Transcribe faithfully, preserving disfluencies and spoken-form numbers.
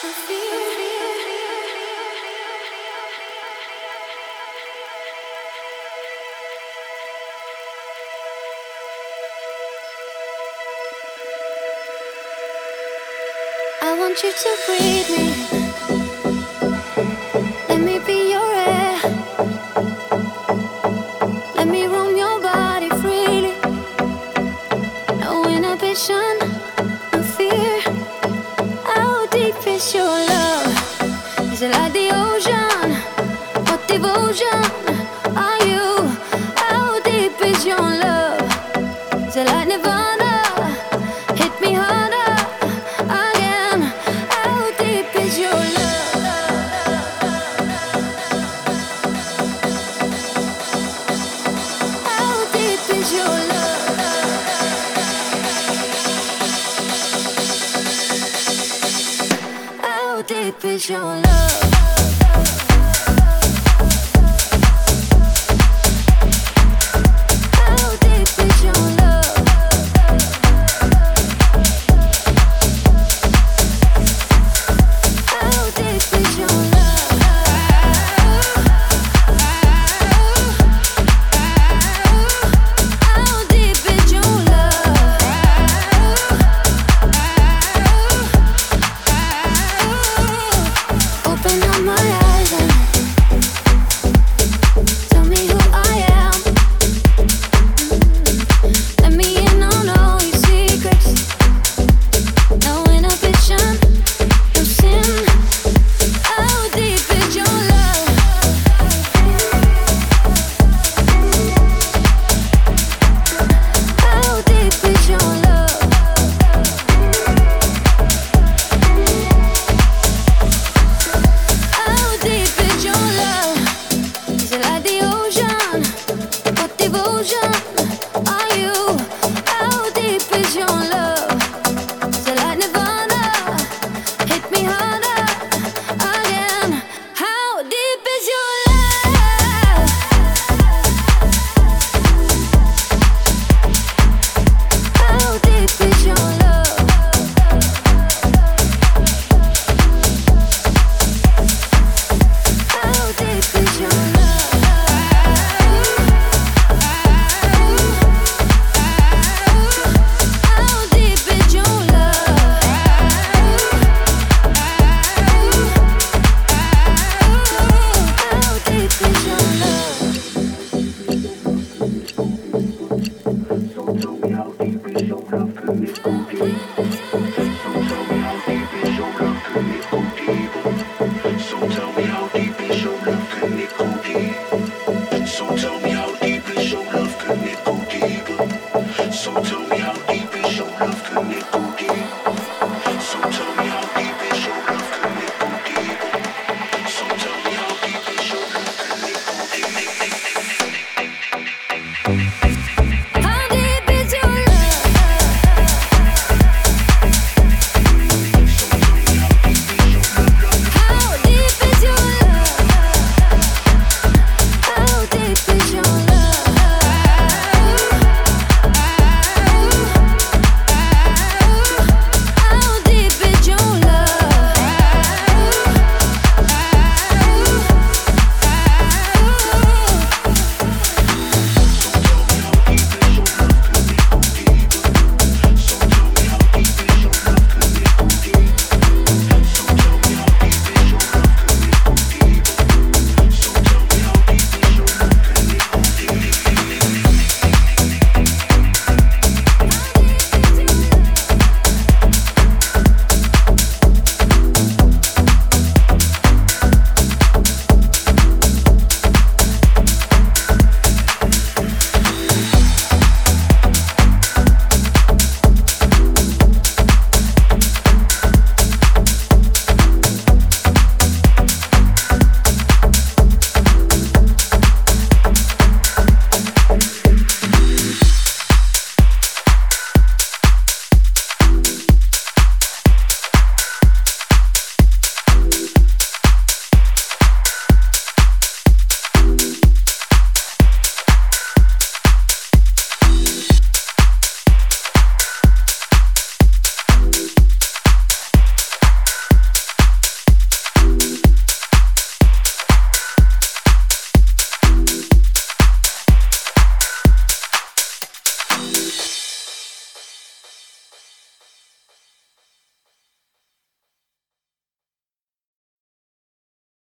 I want you to breathe me. Let me be your air. Let me roam your body freely. No inhibition, no fear. How deep is your love? Is it like the ocean? What devotion are you? How deep is your love? Is it like Nirvana? Hit me harder again. How deep is your love? How deep is your love? How deep is your love?